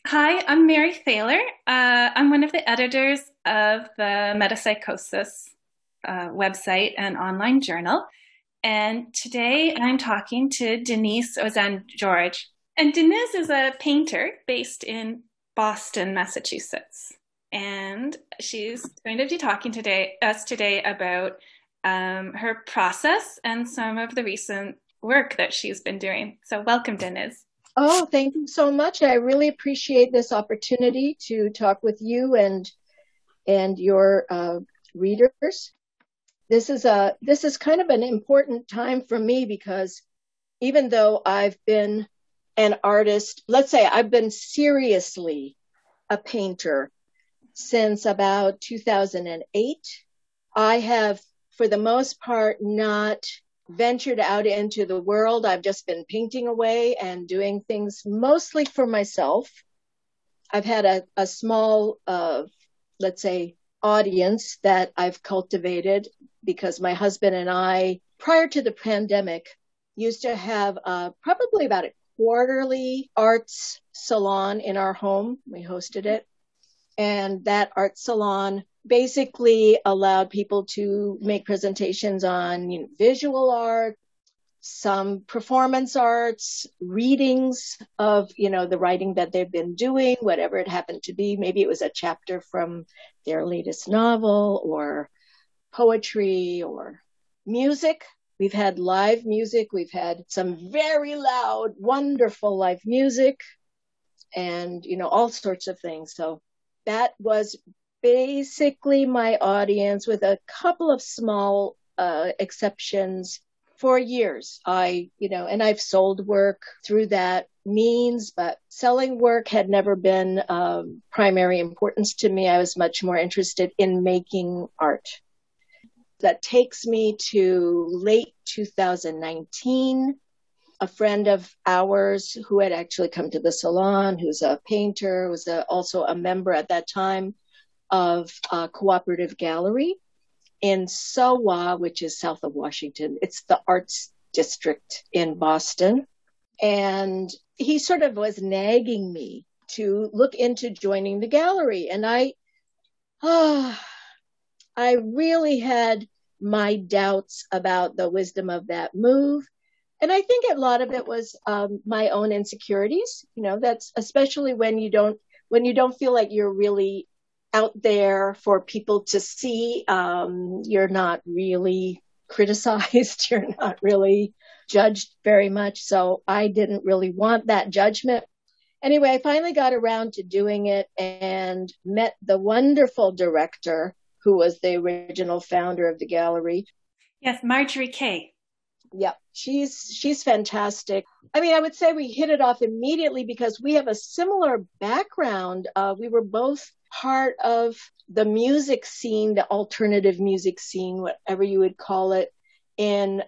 Hi, I'm Mary Thaler. I'm one of the editors of the Metapsychosis website and online journal. And today I'm talking to Denise Ozan George. And Denise is a painter based in Boston, Massachusetts. And she's going to be talking us today about her process and some of the recent work that she's been doing. So welcome, Denise. Oh, thank you so much. I really appreciate this opportunity to talk with you and your readers. This is kind of an important time for me because even though I've been an artist, let's say I've been seriously a painter since about 2008, I have, for the most part, not ventured out into the world. I've just been painting away and doing things mostly for myself. I've had a small, let's say, audience that I've cultivated because my husband and I, prior to the pandemic, used to have probably about a quarterly arts salon in our home. We hosted it. And that art salon basically allowed people to make presentations on visual art, some performance arts, readings of the writing that they've been doing, whatever it happened to be. Maybe it was a chapter from their latest novel or poetry or music. We've had live music. We've had some very loud, wonderful live music and all sorts of things. So that was basically my audience with a couple of small exceptions for years. And I've sold work through that means, but selling work had never been primary importance to me. I was much more interested in making art. That takes me to late 2019. A friend of ours who had actually come to the salon, who's a painter, was also a member at that time of a cooperative gallery in SoWa, which is south of Washington. It's the arts district in Boston. And he sort of was nagging me to look into joining the gallery. And I really had my doubts about the wisdom of that move. And I think a lot of it was my own insecurities. That's especially when you don't feel like you're really out there for people to see. You're not really criticized. You're not really judged very much. So I didn't really want that judgment. Anyway, I finally got around to doing it and met the wonderful director who was the original founder of the gallery. Yes, Marjorie Kay. Yeah, she's fantastic. I mean, I would say we hit it off immediately because we have a similar background. We were both part of the music scene, the alternative music scene, whatever you would call it, in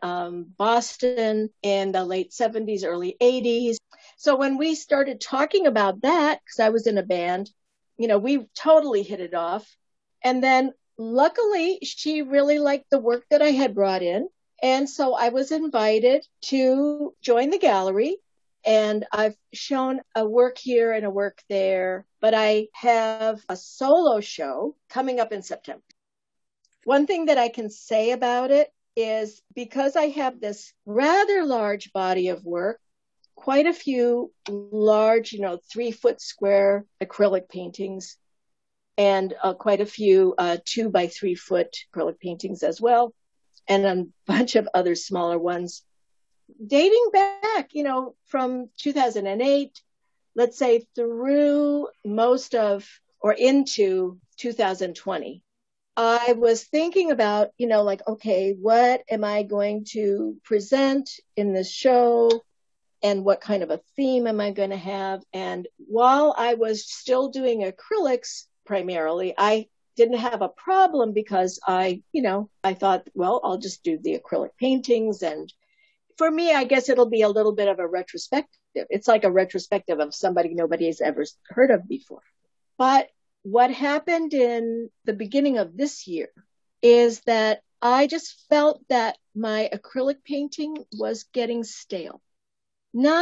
Boston in the late 70s, early 80s. So when we started talking about that, because I was in a band, we totally hit it off. And then luckily, she really liked the work that I had brought in. And so I was invited to join the gallery, and I've shown a work here and a work there, but I have a solo show coming up in September. One thing that I can say about it is because I have this rather large body of work, quite a few large, 3-foot square acrylic paintings, and quite a few 2 by 3 foot acrylic paintings as well, and a bunch of other smaller ones dating back, from 2008, let's say through most of or into 2020. I was thinking about, okay, what am I going to present in this show? And what kind of a theme am I going to have? And while I was still doing acrylics primarily, I didn't have a problem because I thought, well, I'll just do the acrylic paintings. And for me, I guess it'll be a little bit of a retrospective. It's like a retrospective of somebody nobody's ever heard of before. But what happened in the beginning of this year is that I just felt that my acrylic painting was getting stale. Not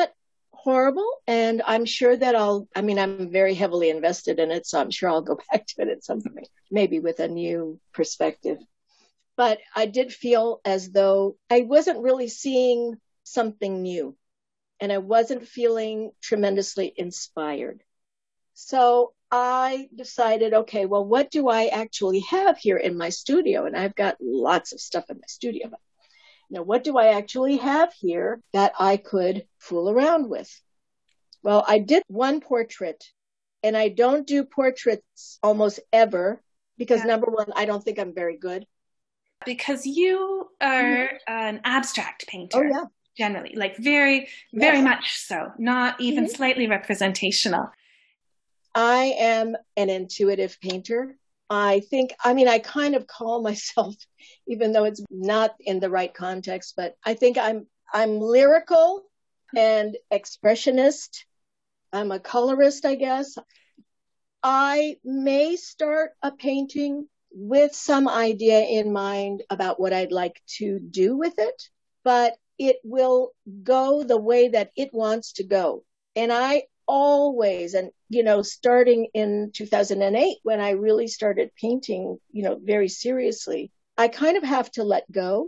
horrible. And I'm sure that I'm very heavily invested in it, so I'm sure I'll go back to it at some point, maybe with a new perspective. But I did feel as though I wasn't really seeing something new, and I wasn't feeling tremendously inspired. So I decided, okay, well, what do I actually have here in my studio? And I've got lots of stuff in my studio. But, what do I actually have here that I could fool around with? Well, I did one portrait, and I don't do portraits almost ever because, number one, I don't think I'm very good. Because you are an abstract painter. Oh, yeah. Generally, like very, very much so, not even slightly representational. I am an intuitive painter. I kind of call myself, even though it's not in the right context, but I think I'm lyrical and expressionist. I'm a colorist, I guess. I may start a painting with some idea in mind about what I'd like to do with it, but it will go the way that it wants to go. And I always, and, starting in 2008, when I really started painting, very seriously, I kind of have to let go.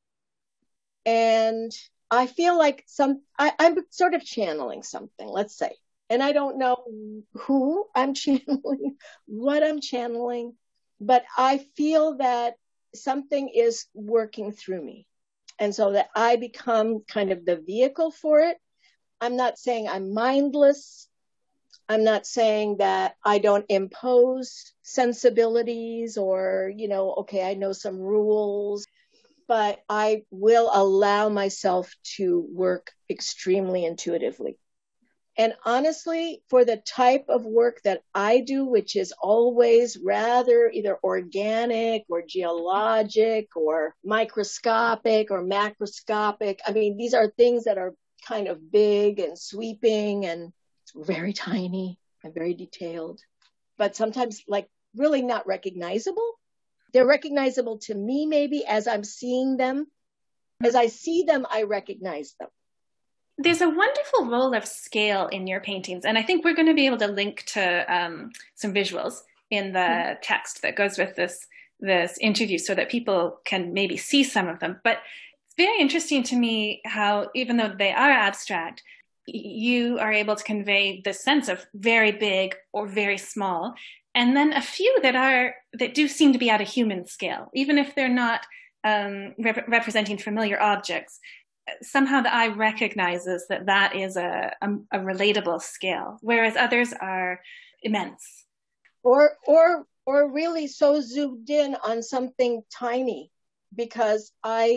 And I feel like I'm sort of channeling something, let's say. And I don't know who I'm channeling, what I'm channeling, but I feel that something is working through me. And so that I become kind of the vehicle for it. I'm not saying I'm mindless. I'm not saying that I don't impose sensibilities or, okay, I know some rules, but I will allow myself to work extremely intuitively. And honestly, for the type of work that I do, which is always rather either organic or geologic or microscopic or macroscopic, these are things that are kind of big and sweeping and very tiny and very detailed, but sometimes like really not recognizable. They're recognizable to me maybe as I'm seeing them. As I see them, I recognize them. There's a wonderful role of scale in your paintings, and I think we're going to be able to link to some visuals in the text that goes with this interview so that people can maybe see some of them. But it's very interesting to me how, even though they are abstract, you are able to convey the sense of very big or very small, and then a few that do seem to be at a human scale, even if they're not representing familiar objects. Somehow the eye recognizes that is a relatable scale, whereas others are immense. Or really so zoomed in on something tiny, because I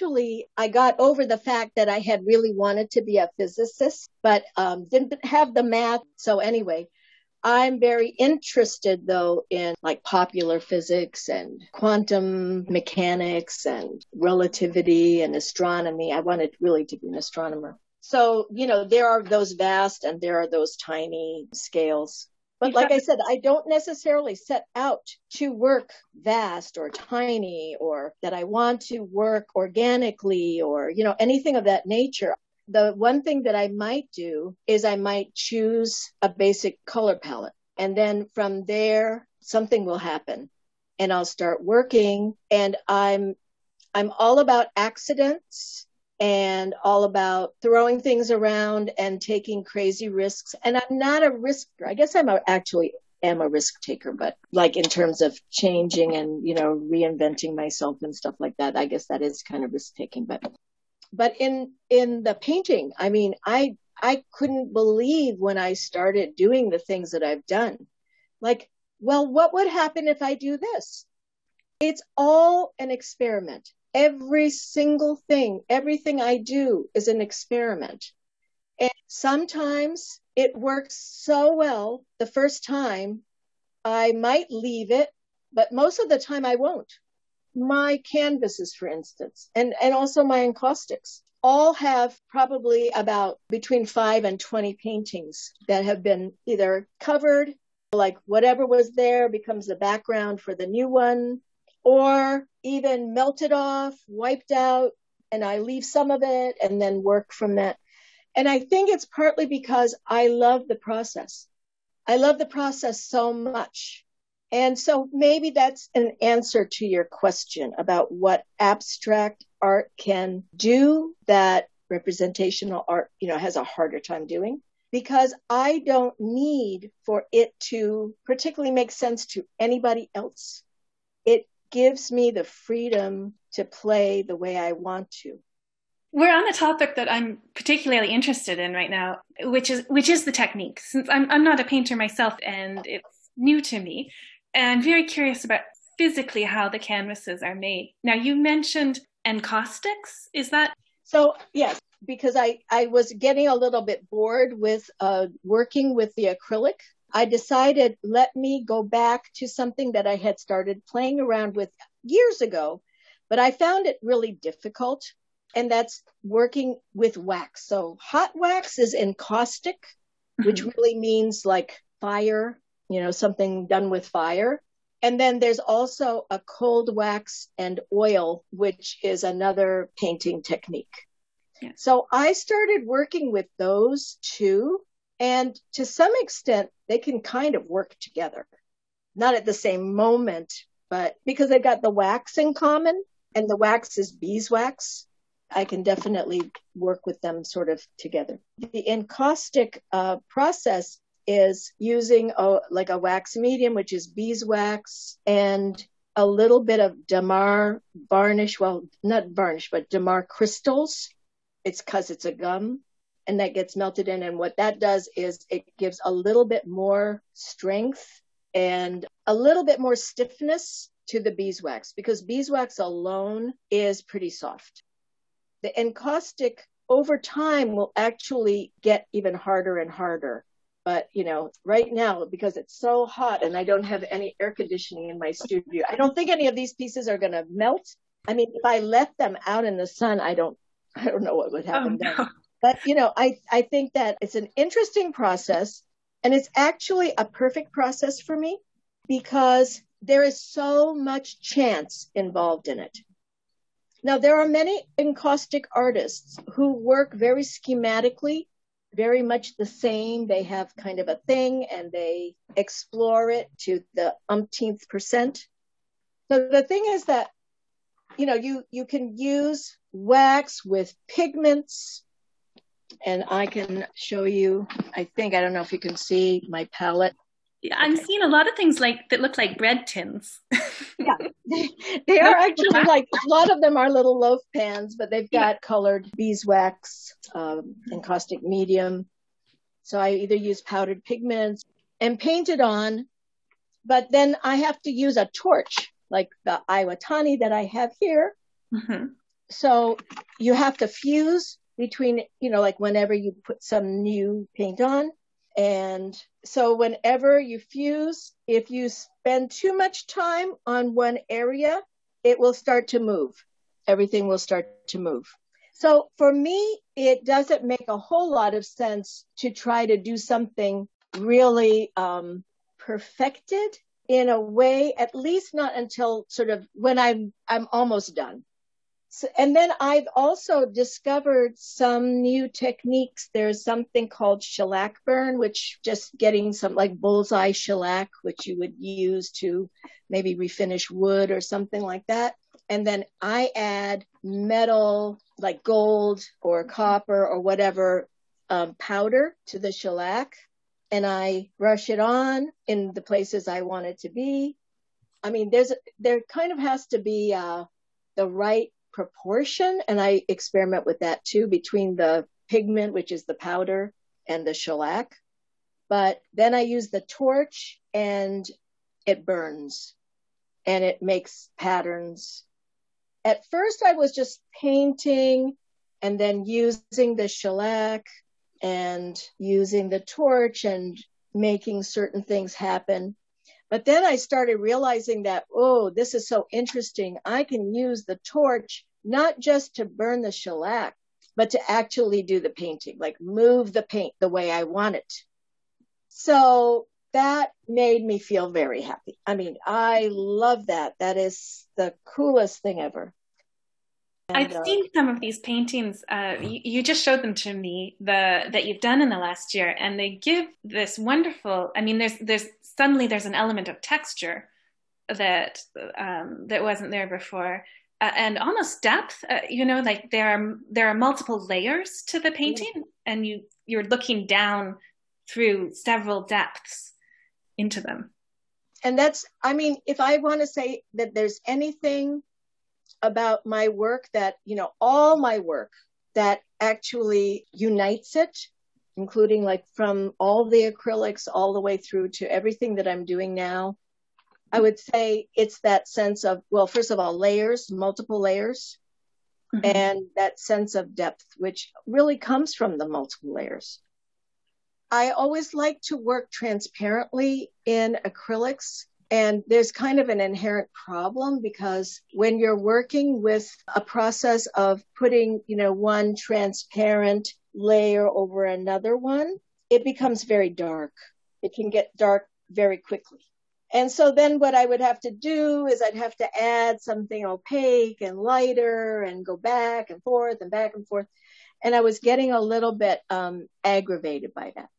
got over the fact that I had really wanted to be a physicist, but didn't have the math. So anyway, I'm very interested, though, in like popular physics and quantum mechanics and relativity and astronomy. I wanted really to be an astronomer. So, there are those vast and there are those tiny scales. But like I said, I don't necessarily set out to work vast or tiny or that I want to work organically or, anything of that nature. The one thing that I might do is I might choose a basic color palette. And then from there, something will happen and I'll start working. And I'm all about accidents and all about throwing things around and taking crazy risks. And I'm not a risker. I guess actually am a risk taker, but like in terms of changing and, reinventing myself and stuff like that, I guess that is kind of risk taking. But in the painting, I couldn't believe when I started doing the things that I've done. Like, well, what would happen if I do this? It's all an experiment. Every single thing, everything I do is an experiment. And sometimes it works so well the first time, I might leave it, but most of the time I won't. My canvases, for instance, and also my encaustics all have probably about between 5 and 20 paintings that have been either covered, like whatever was there becomes the background for the new one, or even melted off, wiped out, and I leave some of it and then work from that. And I think it's partly because I love the process. I love the process so much. And so maybe that's an answer to your question about what abstract art can do that representational art, has a harder time doing. Because I don't need for it to particularly make sense to anybody else. It gives me the freedom to play the way I want to. We're on a topic that I'm particularly interested in right now, which is the technique. Since I'm not a painter myself and it's new to me, and I'm very curious about physically how the canvases are made. Now, you mentioned encaustics. Is that? So, yes, because I was getting a little bit bored with working with the acrylic. I decided, let me go back to something that I had started playing around with years ago, but I found it really difficult, and that's working with wax. So hot wax is encaustic, which really means like fire, something done with fire. And then there's also a cold wax and oil, which is another painting technique. Yeah. So I started working with those two. And to some extent, they can kind of work together. Not at the same moment, but because they've got the wax in common, and the wax is beeswax, I can definitely work with them sort of together. The encaustic process is using a wax medium, which is beeswax, and a little bit of Damar varnish. Well, not varnish, but Damar crystals. It's because it's a gum, and that gets melted in. And what that does is it gives a little bit more strength and a little bit more stiffness to the beeswax, because beeswax alone is pretty soft. The encaustic over time will actually get even harder and harder. But, right now, because it's so hot and I don't have any air conditioning in my studio, I don't think any of these pieces are going to melt. I mean, if I left them out in the sun, I don't know what would happen then. No. But, I think that it's an interesting process, and it's actually a perfect process for me because there is so much chance involved in it. Now, there are many encaustic artists who work very schematically, very much the same. They have kind of a thing and they explore it to the umpteenth percent. So the thing is that, you can use wax with pigments, and I can show you, I don't know if you can see my palette. Yeah, I'm seeing a lot of things that look like bread tins. Yeah, they are actually a lot of them are little loaf pans, but they've got colored beeswax, encaustic medium. So I either use powdered pigments and paint it on, but then I have to use a torch, like the Iwatani that I have here. Mm-hmm. So you have to fuse between, whenever you put some new paint on. And so whenever you fuse, if you spend too much time on one area, it will start to move. Everything will start to move. So for me, it doesn't make a whole lot of sense to try to do something really perfected in a way, at least not until sort of when I'm almost done. So, and then I've also discovered some new techniques. There's something called shellac burn, which just getting some like bullseye shellac, which you would use to maybe refinish wood or something like that. And then I add metal, like gold or copper or whatever, powder to the shellac. And I brush it on in the places I want it to be. I mean, there kind of has to be the right proportion, and I experiment with that too, between the pigment, which is the powder, and the shellac. But then I use the torch and it burns and it makes patterns. At first I was just painting and then using the shellac and using the torch and making certain things happen. But then I started realizing that, this is so interesting. I can use the torch not just to burn the shellac, but to actually do the painting, like move the paint the way I want it. So that made me feel very happy. I mean, I love that. That is the coolest thing ever. And I've seen some of these paintings. You just showed them to me, that you've done in the last year, and they give this wonderful. I mean, there's suddenly there's an element of texture that wasn't there before, and almost depth. Like there are multiple layers to the painting, and you're looking down through several depths into them. and that's, I mean, if I want to say that there's anything about my work that, all my work that actually unites it, including like from all the acrylics all the way through to everything that I'm doing now, I would say it's that sense of, well, first of all, layers, multiple layers, and that sense of depth, which really comes from the multiple layers. I always like to work transparently in acrylics. And there's kind of an inherent problem because when you're working with a process of putting, one transparent layer over another one, it becomes very dark. It can get dark very quickly. And so then what I would have to do is I'd have to add something opaque and lighter and go back and forth and back and forth. And I was getting a little bit aggravated by that.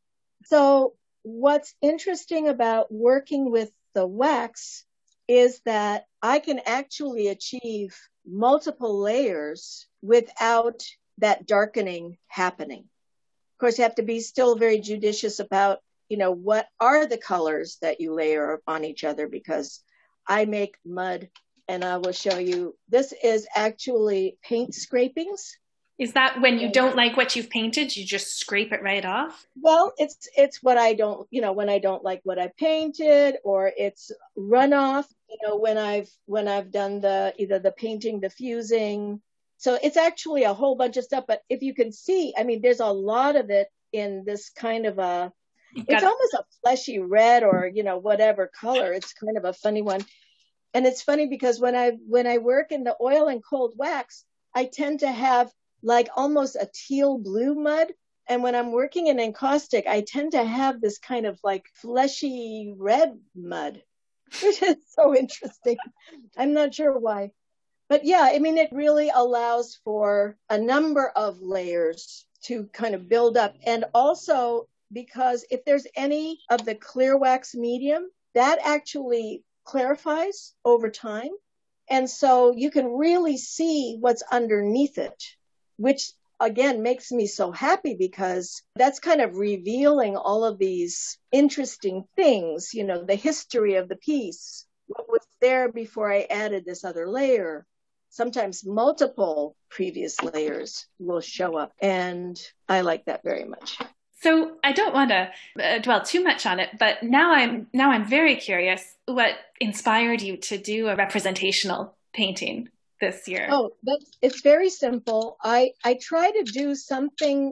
So what's interesting about working with the wax is that I can actually achieve multiple layers without that darkening happening. Of course, you have to be still very judicious about, what are the colors that you layer on each other, because I make mud, and I will show you. This is actually paint scrapings. Is that when you don't like what you've painted, you just scrape it right off? Well, it's what I don't, when I don't like what I painted, or it's runoff, when I've done either the painting, the fusing. So it's actually a whole bunch of stuff. But if you can see, I mean, there's a lot of it in this kind of it's almost a fleshy red, or, whatever color. It's kind of a funny one. And it's funny because when I work in the oil and cold wax, I tend to have like almost a teal blue mud. And when I'm working in encaustic, I tend to have this kind of like fleshy red mud, which is so interesting. I'm not sure why. But yeah, I mean, it really allows for a number of layers to kind of build up. And also because if there's any of the clear wax medium, that actually clarifies over time. And so you can really see what's underneath it, which again makes me so happy because that's kind of revealing all of these interesting things, the history of the piece, what was there before I added this other layer. Sometimes multiple previous layers will show up, and I like that very much. So I don't want to dwell too much on it, but now I'm very curious what inspired you to do a representational painting this year. Oh, it's very simple. I try to do something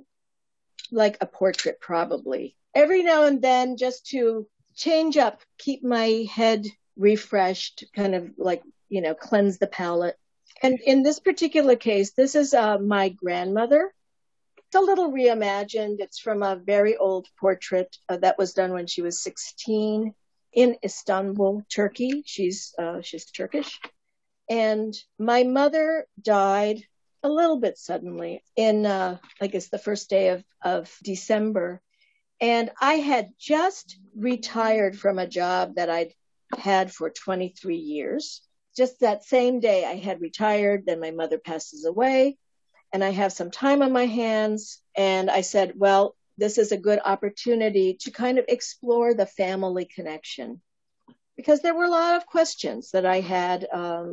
like a portrait, probably every now and then, just to change up, keep my head refreshed, kind of like, cleanse the palate. And in this particular case, this is my grandmother. It's a little reimagined. It's from a very old portrait that was done when she was 16 in Istanbul, Turkey. She's Turkish. And my mother died a little bit suddenly in, I guess, the first day of December. And I had just retired from a job that I'd had for 23 years. Just that same day I had retired, then my mother passes away, and I have some time on my hands. And I said, well, this is a good opportunity to kind of explore the family connection, because there were a lot of questions that I had.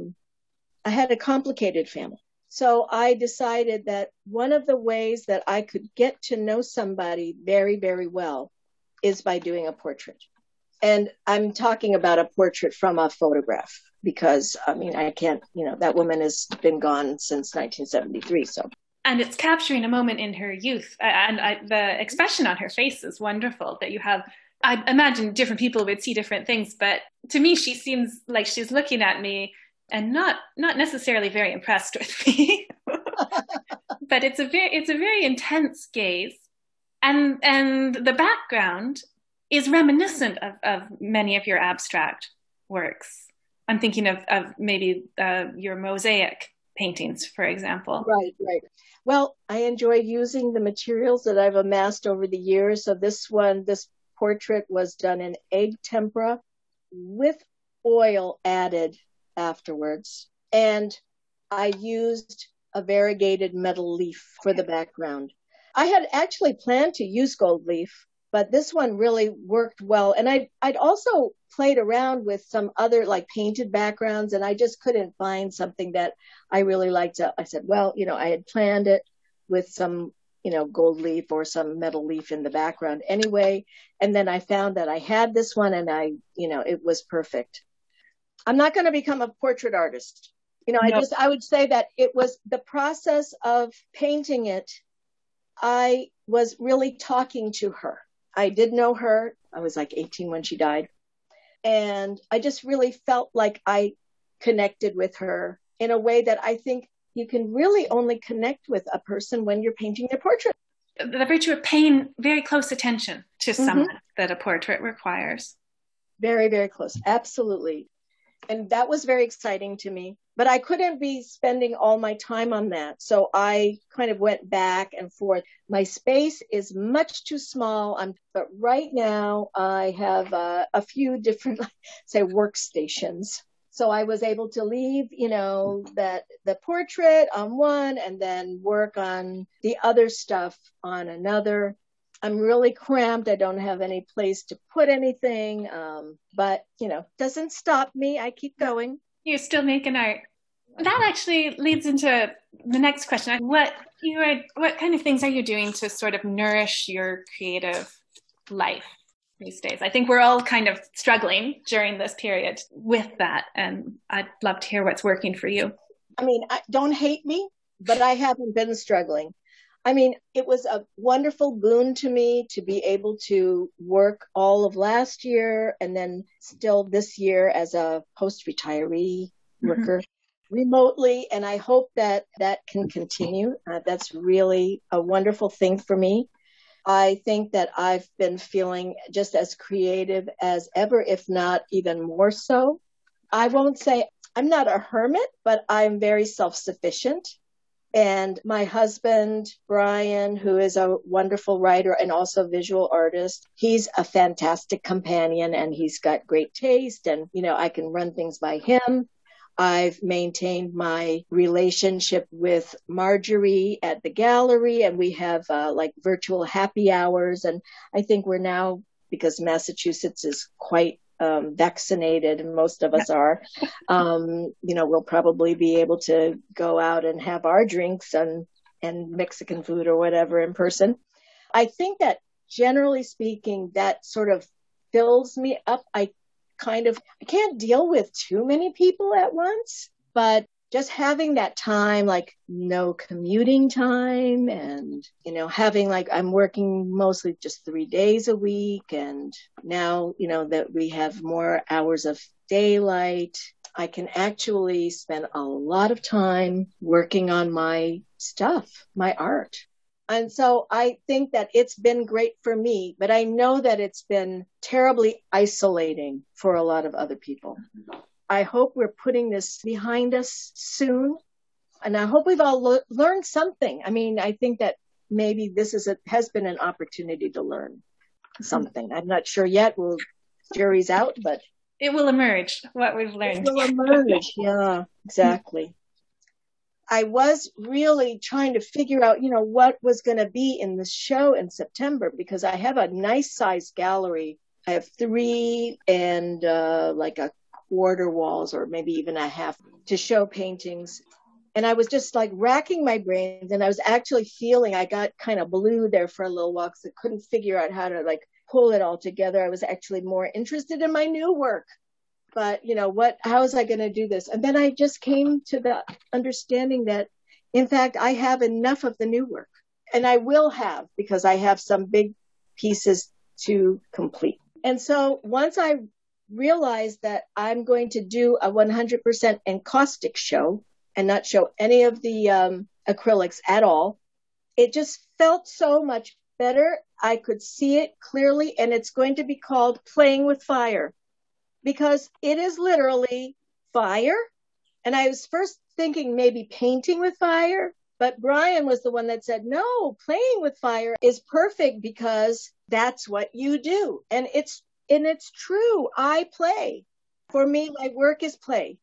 I had a complicated family. So I decided that one of the ways that I could get to know somebody very, very well is by doing a portrait. And I'm talking about a portrait from a photograph, because, I mean, I can't, that woman has been gone since 1973. So. And it's capturing a moment in her youth. The expression on her face is wonderful that you have. I imagine different people would see different things, but to me, she seems like she's looking at me and not necessarily very impressed with me. But it's a very intense gaze. And the background is reminiscent of many of your abstract works. I'm thinking of maybe your mosaic paintings, for example. Right, right. Well, I enjoy using the materials that I've amassed over the years. So this portrait was done in egg tempera with oil added afterwards. And I used a variegated metal leaf for the background. I had actually planned to use gold leaf, but this one really worked well. And I'd also played around with some other like painted backgrounds, and I just couldn't find something that I really liked. I said, well, I had planned it with some, gold leaf or some metal leaf in the background anyway. And then I found that I had this one, and it was perfect. I'm not going to become a portrait artist. Nope. I would say that it was the process of painting it. I was really talking to her. I did know her. I was like 18 when she died. And I just really felt like I connected with her in a way that I think you can really only connect with a person when you're painting their portrait. The virtue of paying very close attention to someone Mm-hmm. that a portrait requires. Very, very close. Absolutely. And that was very exciting to me. But I couldn't be spending all my time on that. So I kind of went back and forth. My space is much too small. But right now I have a few different, say, workstations. So I was able to leave, that the portrait on one and then work on the other stuff on another. I'm really cramped. I don't have any place to put anything. But, doesn't stop me. I keep going. You're still making art. That actually leads into the next question. What kind of things are you doing to sort of nourish your creative life these days? I think we're all kind of struggling during this period with that, and I'd love to hear what's working for you. I mean, don't hate me, but I haven't been struggling. I mean, it was a wonderful boon to me to be able to work all of last year and then still this year as a post-retiree worker remotely. And I hope that can continue. That's really a wonderful thing for me. I think that I've been feeling just as creative as ever, if not even more so. I won't say I'm not a hermit, but I'm very self-sufficient. And my husband, Brian, who is a wonderful writer and also visual artist, he's a fantastic companion and he's got great taste. And, I can run things by him. I've maintained my relationship with Marjorie at the gallery, and we have like virtual happy hours. And I think we're now, because Massachusetts is quite vaccinated, and most of us are, we'll probably be able to go out and have our drinks and Mexican food or whatever in person. I think that generally speaking, that sort of fills me up. I can't deal with too many people at once, but just having that time, like no commuting time and, having I'm working mostly just 3 days a week. And now, that we have more hours of daylight, I can actually spend a lot of time working on my stuff, my art. And so I think that it's been great for me, but I know that it's been terribly isolating for a lot of other people. I hope we're putting this behind us soon. And I hope we've all learned something. I mean, I think that maybe this has been an opportunity to learn something. I'm not sure yet. Jury's out, but it will emerge what we've learned. It will emerge. Yeah, exactly. I was really trying to figure out, what was going to be in the show in September, because I have a nice sized gallery. I have 3 and like a quarter walls or maybe even a half to show paintings. And I was just like racking my brains, and I was actually feeling I got kind of blue there for a little while because I couldn't figure out how to pull it all together. I was actually more interested in my new work. But, how was I going to do this? And then I just came to the understanding that, in fact, I have enough of the new work. And I will have, because I have some big pieces to complete. And so once I realized that I'm going to do a 100% encaustic show and not show any of the acrylics at all, it just felt so much better. I could see it clearly, and it's going to be called Playing with Fire. Because it is literally fire And I was first thinking maybe painting with fire, but Brian was the one that said, no, playing with fire is perfect because that's what you do. And it's true. I play. For me, my work is play.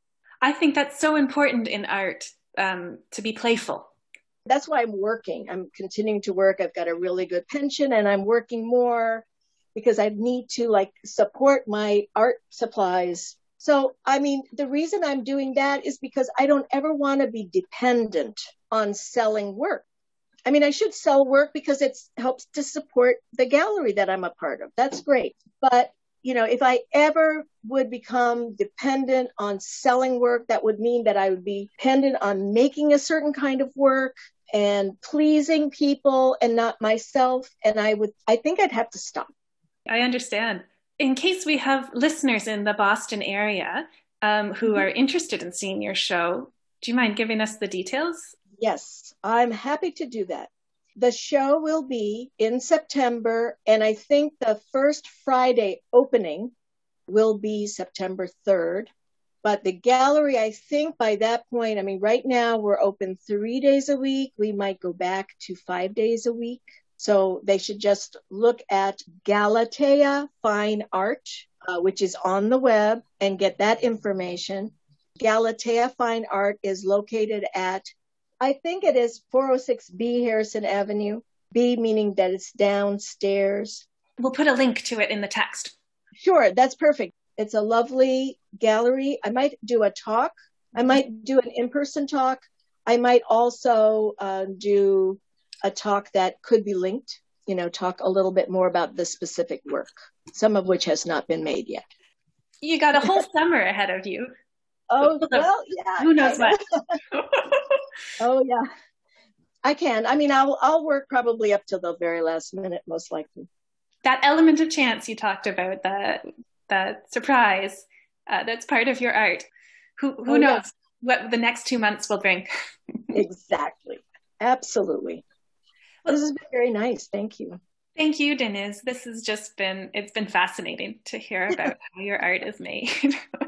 I think that's so important in art, to be playful. That's why I'm working. I'm continuing to work. I've got a really good pension and I'm working more because I need to like support my art supplies. So, I mean, the reason I'm doing that is because I don't ever want to be dependent on selling work. I mean, I should sell work because it helps to support the gallery that I'm a part of. That's great. But, if I ever would become dependent on selling work, that would mean that I would be dependent on making a certain kind of work and pleasing people and not myself. And I think I'd have to stop. I understand. In case we have listeners in the Boston area who are interested in seeing your show, do you mind giving us the details? Yes, I'm happy to do that. The show will be in September, and I think the first Friday opening will be September 3rd. But the gallery, I think by that point, I mean, right now we're open 3 days a week. We might go back to 5 days a week. So they should just look at Galatea Fine Art, which is on the web, and get that information. Galatea Fine Art is located at, I think it is 406B Harrison Avenue. B meaning that it's downstairs. We'll put a link to it in the text. Sure, that's perfect. It's a lovely gallery. I might do a talk. I might do an in-person talk. I might also do a talk that could be linked, talk a little bit more about the specific work, some of which has not been made yet. You got a whole summer ahead of you. Oh, well, yeah. Who knows what? Oh, yeah. I can. I mean, I'll work probably up till the very last minute, most likely. That element of chance you talked about, that surprise, that's part of your art. Who knows what the next 2 months will bring? Exactly. Absolutely. This has been very nice. Thank you. Thank you, Denise. This has it's been fascinating to hear about how your art is made.